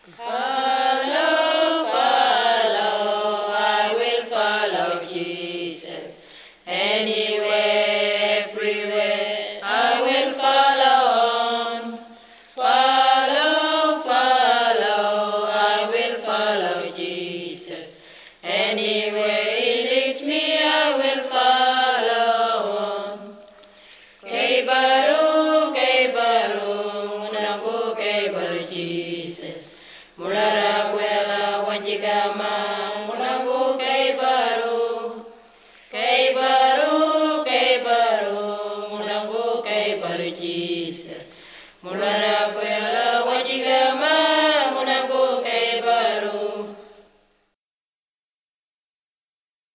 Follow, follow, I will follow Jesus. Anywhere, everywhere, I will follow on. Follow, follow, I will follow Jesus. Anywhere He leads me, I will follow on. Kei baru, nangu kei baru Jesus. Mulara kwela wanjigama, munangu kei baru. Kei baru, munangu kei baru Jesus. Mulara